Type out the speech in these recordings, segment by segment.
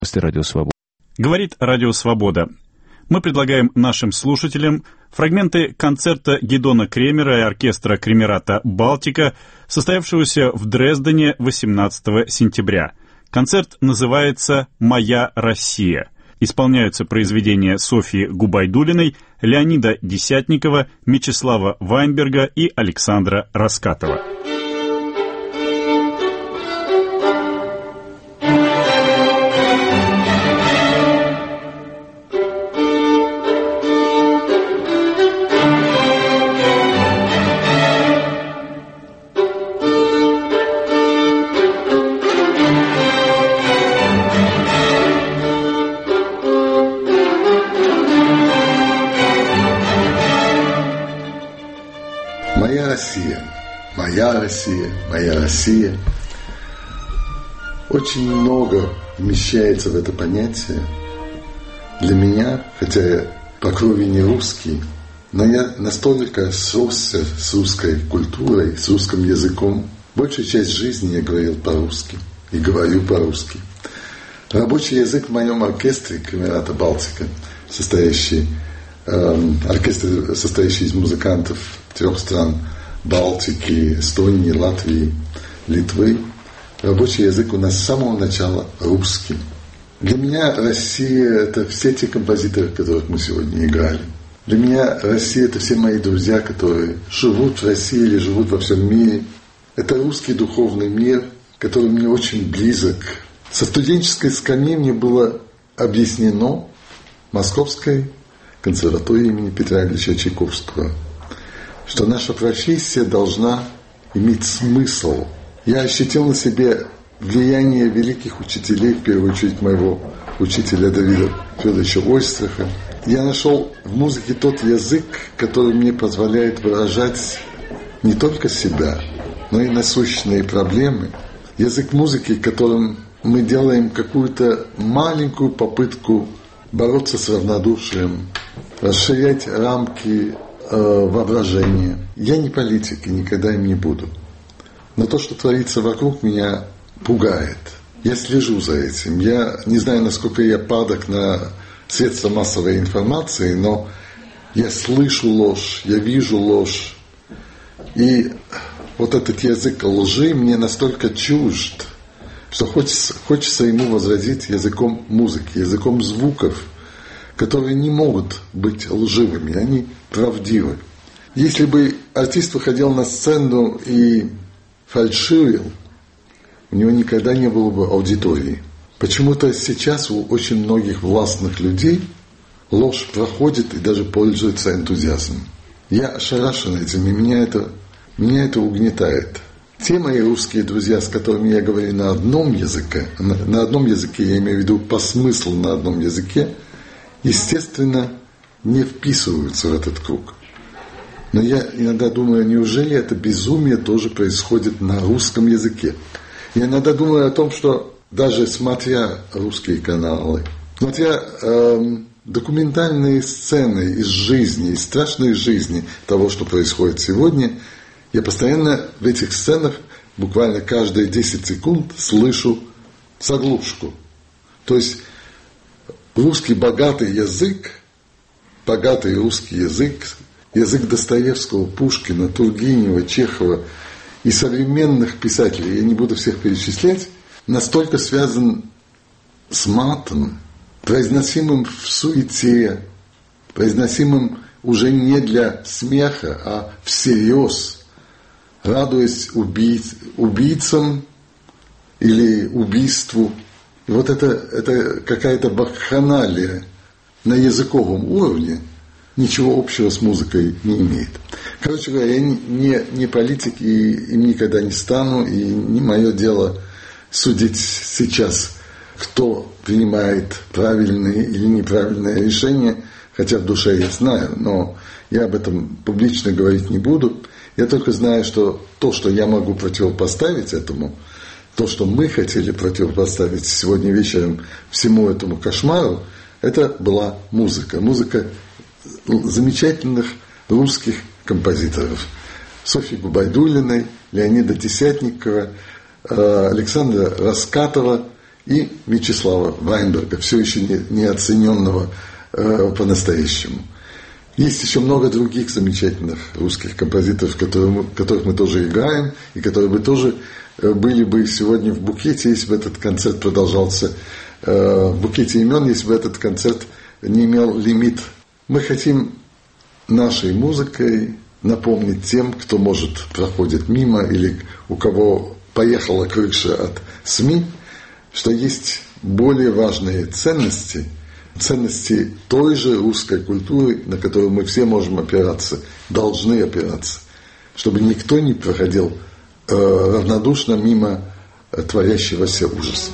Радио Свобода. Говорит Радио Свобода. Мы предлагаем нашим слушателям фрагменты концерта Гидона Кремера и оркестра Кремерата «Балтика», состоявшегося в Дрездене 18 сентября. Концерт называется «Моя Россия». Исполняются произведения Софьи Губайдуллиной, Леонида Десятникова, Мечислава Вайнберга и Александра Раскатова. Моя Россия, моя Россия. Очень много вмещается в это понятие. Для меня, хотя я по крови не русский, но я настолько сросся с русской культурой, с русским языком. Большую часть жизни я говорил по-русски и говорю по-русски. Рабочий язык в моем оркестре Кремерата «Балтика», оркестр, состоящий из музыкантов 3 стран Балтики, Эстонии, Латвии, Литвы. Рабочий язык у нас с самого начала русский. Для меня Россия – это все те композиторы, которых мы сегодня играли. Для меня Россия – это все мои друзья, которые живут в России или живут во всем мире. Это русский духовный мир, который мне очень близок. Со студенческой скамьи мне было объяснено Московской консерватории имени Петра Ильича Чайковского, что наша профессия должна иметь смысл. Я ощутил на себе влияние великих учителей, в первую очередь моего учителя Давида Федоровича Ойстраха. Я нашел в музыке тот язык, который мне позволяет выражать не только себя, но и насущные проблемы. Язык музыки, которым мы делаем какую-то маленькую попытку бороться с равнодушием, расширять рамки воображения. Я не политик и никогда им не буду. Но то, что творится вокруг, меня пугает. Я слежу за этим. Я не знаю, насколько я падок на средства массовой информации, но я слышу ложь, я вижу ложь. И вот этот язык лжи мне настолько чужд, что хочется ему возразить языком музыки, языком звуков, которые не могут быть лживыми, они правдивы. Если бы артист выходил на сцену и фальшивил, у него никогда не было бы аудитории. Почему-то сейчас у очень многих властных людей ложь проходит и даже пользуется энтузиазмом. Я ошарашен этим, и меня это угнетает. Те мои русские друзья, с которыми я говорю на одном языке, я имею в виду по смыслу на одном языке, естественно, не вписываются в этот круг. Но я иногда думаю, неужели это безумие тоже происходит на русском языке? Я иногда думаю о том, что даже смотря русские каналы, смотря документальные сцены из жизни, из страшной жизни того, что происходит сегодня, я постоянно в этих сценах, буквально каждые 10 секунд, слышу заглушку. То есть русский богатый русский язык, язык Достоевского, Пушкина, Тургенева, Чехова и современных писателей, я не буду всех перечислять, настолько связан с матом, произносимым в суете, произносимым уже не для смеха, а всерьез, радуясь убийцам или убийству. И вот это какая-то вакханалия на языковом уровне ничего общего с музыкой не имеет. Короче говоря, я не политик и им никогда не стану, и не мое дело судить сейчас, кто принимает правильные или неправильные решения, хотя в душе я знаю, но я об этом публично говорить не буду. Я только знаю, что то, что я могу противопоставить этому, то, что мы хотели противопоставить сегодня вечером всему этому кошмару, это была музыка. Музыка замечательных русских композиторов. Софьи Губайдуллиной, Леонида Десятникова, Александра Раскатова и Вячеслава Вайнберга, все еще не оцененного по-настоящему. Есть еще много других замечательных русских композиторов, которых мы тоже играем, и которые бы тоже были бы сегодня в букете, если бы этот концерт продолжался, в букете имен, если бы этот концерт не имел лимит. Мы хотим нашей музыкой напомнить тем, кто, может, проходит мимо или у кого поехала крыша от СМИ, что есть более важные ценности той же русской культуры, на которую мы все можем опираться, должны опираться, чтобы никто не проходил равнодушно мимо творящегося ужаса.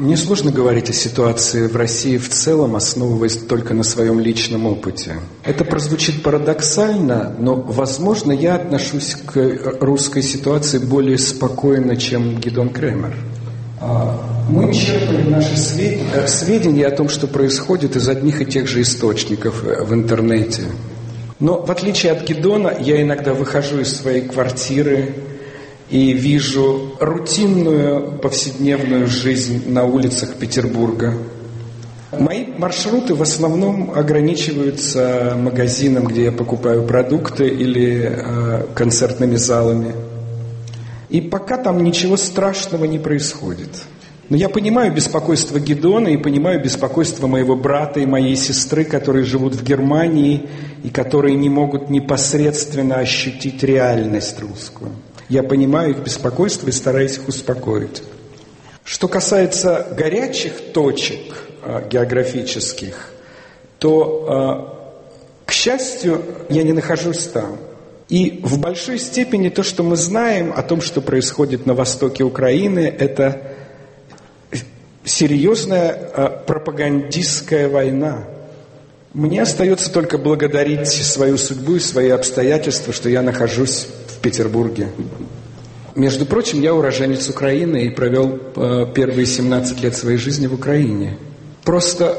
Мне сложно говорить о ситуации в России в целом, основываясь только на своем личном опыте. Это прозвучит парадоксально, но, возможно, я отношусь к русской ситуации более спокойно, чем Гидон Кремер. Мы черпаем наши сведения о том, что происходит, из одних и тех же источников в интернете. Но, в отличие от Гидона, я иногда выхожу из своей квартиры и вижу рутинную повседневную жизнь на улицах Петербурга. Мои маршруты в основном ограничиваются магазином, где я покупаю продукты, или концертными залами. И пока там ничего страшного не происходит. Но я понимаю беспокойство Гидона и понимаю беспокойство моего брата и моей сестры, которые живут в Германии и которые не могут непосредственно ощутить реальность русскую. Я понимаю их беспокойство и стараюсь их успокоить. Что касается горячих точек географических, то, к счастью, я не нахожусь там. И в большой степени то, что мы знаем о том, что происходит на востоке Украины, это серьезная пропагандистская война. Мне остается только благодарить свою судьбу и свои обстоятельства, что я нахожусь в Петербурге. Между прочим, я уроженец Украины и провел первые 17 лет своей жизни в Украине. Просто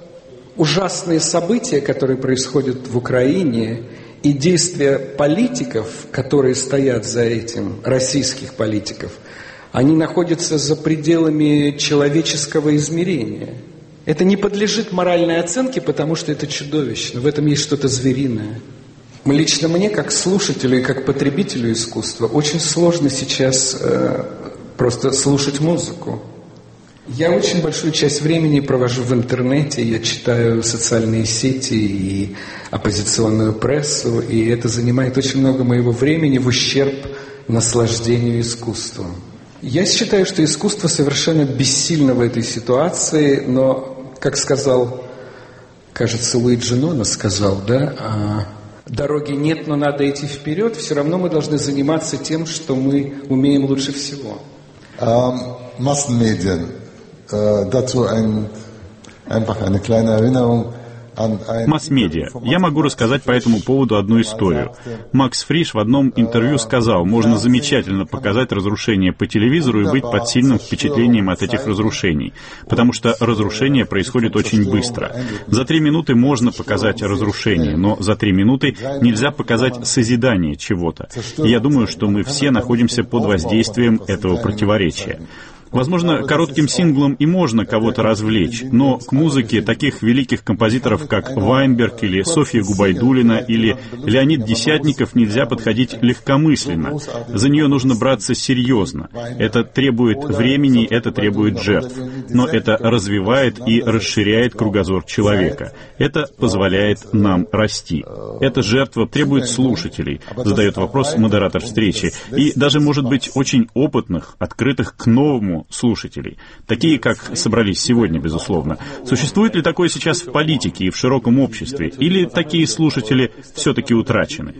ужасные события, которые происходят в Украине, и действия политиков, которые стоят за этим, российских политиков, они находятся за пределами человеческого измерения. Это не подлежит моральной оценке, потому что это чудовищно. В этом есть что-то звериное. Лично мне, как слушателю и как потребителю искусства, очень сложно сейчас просто слушать музыку. Я очень большую часть времени провожу в интернете, я читаю социальные сети и оппозиционную прессу, и это занимает очень много моего времени в ущерб наслаждению искусством. Я считаю, что искусство совершенно бессильно в этой ситуации, но, как сказал, кажется, Луиджи Ноно сказал, да, дороги нет, но надо идти вперед, все равно мы должны заниматься тем, что мы умеем лучше всего. Massenmedien, dazu einfach eine kleine Erinnerung. Масс-медиа. Я могу рассказать по этому поводу одну историю. Макс Фриш в одном интервью сказал, можно замечательно показать разрушения по телевизору и быть под сильным впечатлением от этих разрушений, потому что разрушение происходит очень быстро. За 3 минуты можно показать разрушение, но за 3 минуты нельзя показать созидание чего-то. И я думаю, что мы все находимся под воздействием этого противоречия. Возможно, коротким синглом и можно кого-то развлечь, но к музыке таких великих композиторов, как Вайнберг или Софья Губайдуллина или Леонид Десятников, нельзя подходить легкомысленно. За нее нужно браться серьезно. Это требует времени, это требует жертв. Но это развивает и расширяет кругозор человека. Это позволяет нам расти. Эта жертва требует слушателей, задает вопрос модератор встречи, и даже, может быть, очень опытных, открытых к новому слушателей, такие, как собрались сегодня, безусловно. Существует ли такое сейчас в политике и в широком обществе, или такие слушатели все-таки утрачены?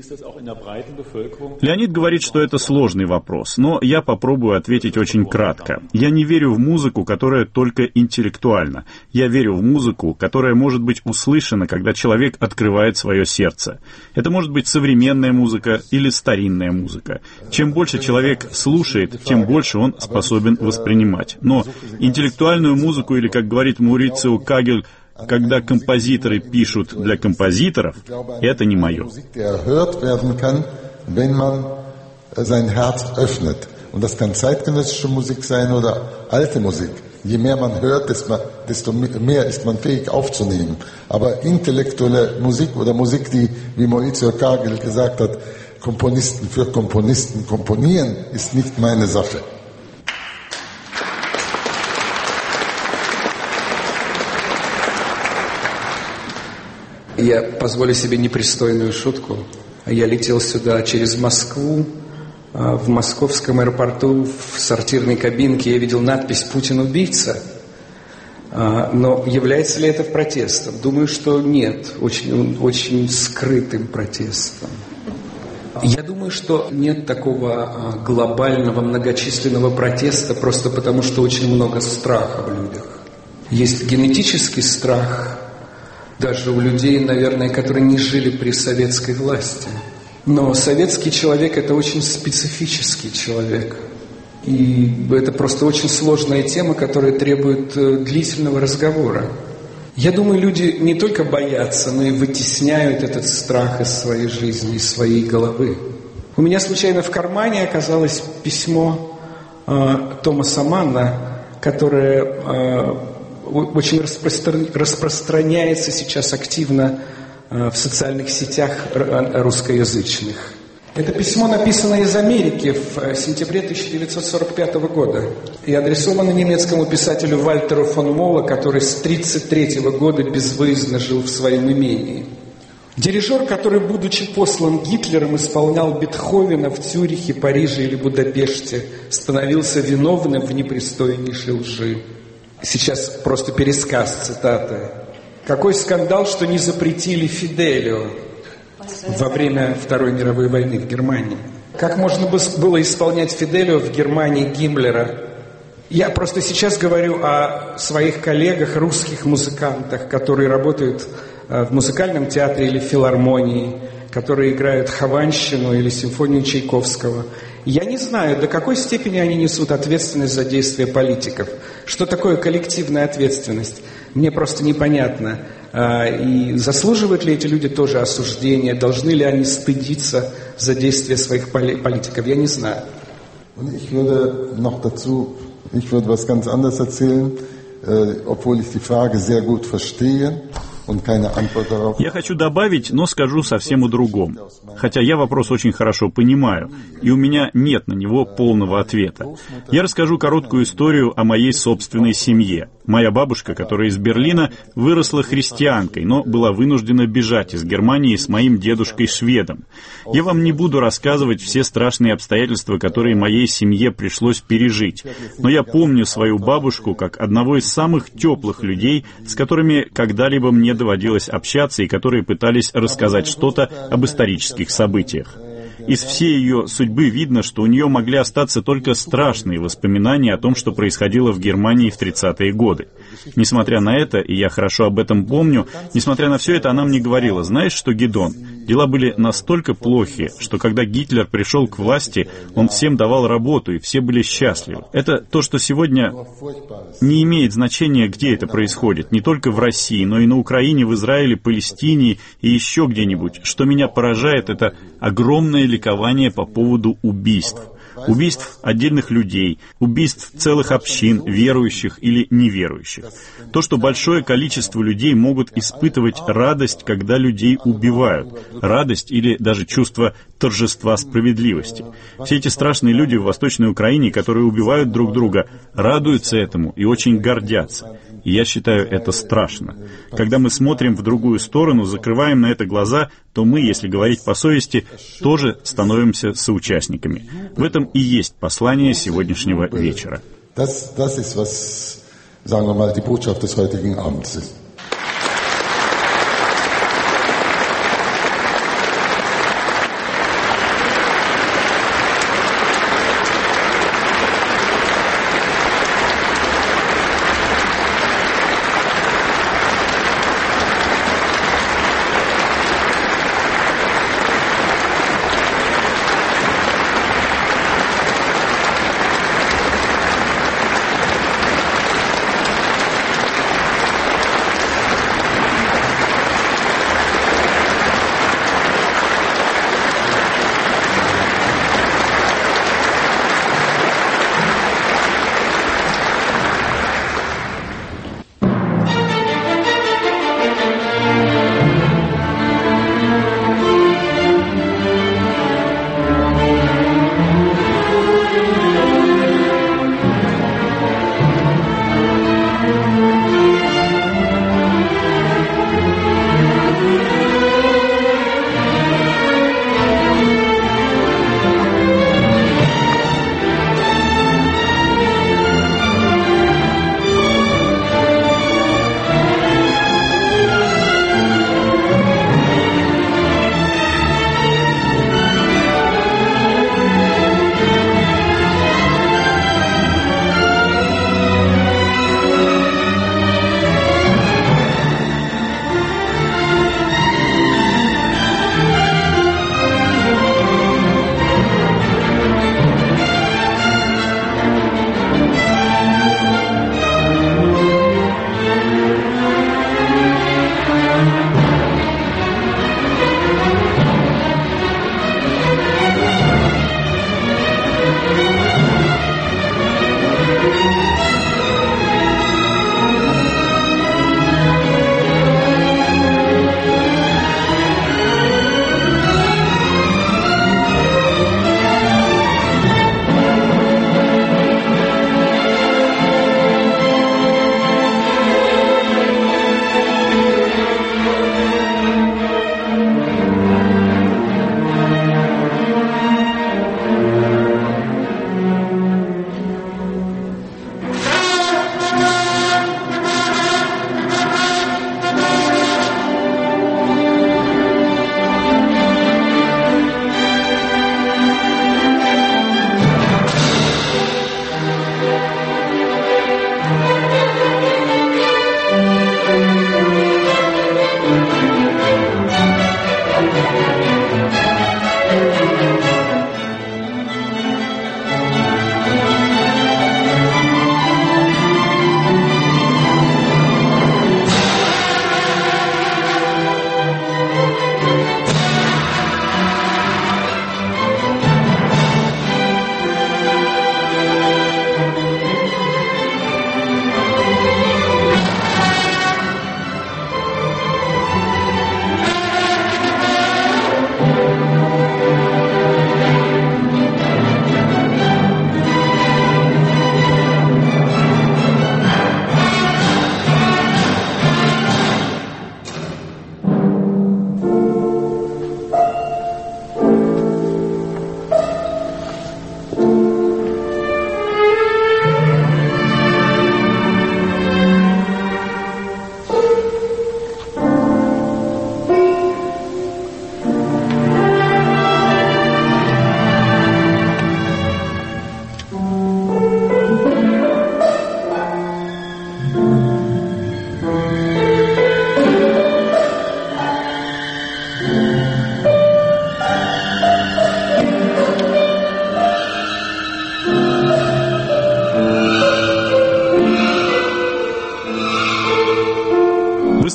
Леонид говорит, что это сложный вопрос, но я попробую ответить очень кратко. Я не верю в музыку, которая только интеллектуальна. Я верю в музыку, которая может быть услышана, когда человек открывает свое сердце. Это может быть современная музыка или старинная музыка. Чем больше человек слушает, тем больше он способен воспринимать. Но интеллектуальную музыку, или, как говорит Маурицио Кагель, когда композиторы пишут для композиторов, это не мое. Und das kann zeitgenössische Musik sein oder alte Musik. Je mehr man hört, desto mehr ist man fähig aufzunehmen. Aber intellektuelle Musik oder Musik, die, wie Maurizio Kagel gesagt hat, Komponisten für Komponisten komponieren, ist nicht meine Sache. Я позволю себе непристойную шутку. Я летел сюда через Москву. В московском аэропорту в сортирной кабинке я видел надпись «Путин убийца». Но является ли это протестом? Думаю, что нет. Очень скрытым протестом. Я думаю, что нет такого глобального многочисленного протеста просто потому, что очень много страха в людях. Есть генетический страх даже у людей, наверное, которые не жили при советской власти. Но советский человек – это очень специфический человек. И это просто очень сложная тема, которая требует длительного разговора. Я думаю, люди не только боятся, но и вытесняют этот страх из своей жизни, из своей головы. У меня случайно в кармане оказалось письмо Томаса Манна, которое очень распространяется сейчас активно в социальных сетях русскоязычных. Это письмо написано из Америки в сентябре 1945 года и адресовано немецкому писателю Вальтеру фон Молла, который с 1933 года безвыездно жил в своем имении. Дирижер, который, будучи послан Гитлером, исполнял Бетховена в Цюрихе, Париже или Будапеште, становился виновным в непристойнейшей лжи. Сейчас просто пересказ цитаты. «Какой скандал, что не запретили Фиделио во время Второй мировой войны в Германии? Как можно было исполнять Фиделио в Германии Гиммлера?» Я просто сейчас говорю о своих коллегах, русских музыкантах, которые работают в музыкальном театре или филармонии, которые играют хованщину или симфонию Чайковского. Я не знаю, до какой степени они несут ответственность за действия политиков. Что такое коллективная ответственность? Мне просто непонятно. И заслуживают ли эти люди тоже осуждения? Должны ли они стыдиться за действия своих политиков? Я не знаю. Ich würde was ganz anderes erzählen, obwohl ich die Frage sehr gut verstehe. Я хочу добавить, но скажу совсем о другом. Хотя я вопрос очень хорошо понимаю, и у меня нет на него полного ответа. Я расскажу короткую историю о моей собственной семье. Моя бабушка, которая из Берлина, выросла христианкой, но была вынуждена бежать из Германии с моим дедушкой-шведом. Я вам не буду рассказывать все страшные обстоятельства, которые моей семье пришлось пережить, но я помню свою бабушку как одного из самых теплых людей, с которыми когда-либо мне доводилось общаться и которые пытались рассказать что-то об исторических событиях. Из всей ее судьбы видно, что у нее могли остаться только страшные воспоминания о том, что происходило в Германии в 30-е годы. Несмотря на это, и я хорошо об этом помню, несмотря на все это, она мне говорила: знаешь что, Гидон, дела были настолько плохи, что когда Гитлер пришел к власти, он всем давал работу, и все были счастливы. Это то, что сегодня не имеет значения, где это происходит, не только в России, но и на Украине, в Израиле, Палестине и еще где-нибудь. Что меня поражает, это огромное ликование по поводу убийств. Убийств отдельных людей, убийств целых общин, верующих или неверующих. То, что большое количество людей могут испытывать радость, когда людей убивают. Радость или даже чувство торжества справедливости. Все эти страшные люди в Восточной Украине, которые убивают друг друга, радуются этому и очень гордятся. И я считаю это страшно. Когда мы смотрим в другую сторону, закрываем на это глаза, то мы, если говорить по совести, тоже становимся соучастниками. В этом и есть послание сегодняшнего вечера. Das ist, was, sagen wir mal, die Botschaft des heutigen Abends ist.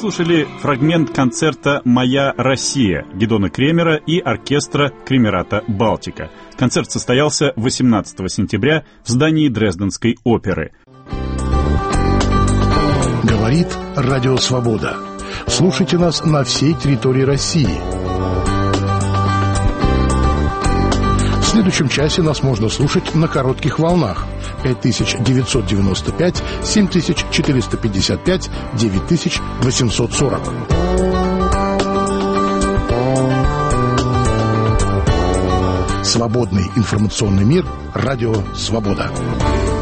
послушали фрагмент концерта «Моя Россия» Гидона Кремера и оркестра Кремерата «Балтика». Концерт состоялся 18 сентября в здании Дрезденской оперы. Говорит Радио Свобода. Слушайте нас на всей территории России. В следующем часе нас можно слушать на коротких волнах 5995, 7455, 9840. Свободный информационный мир. Радио Свобода.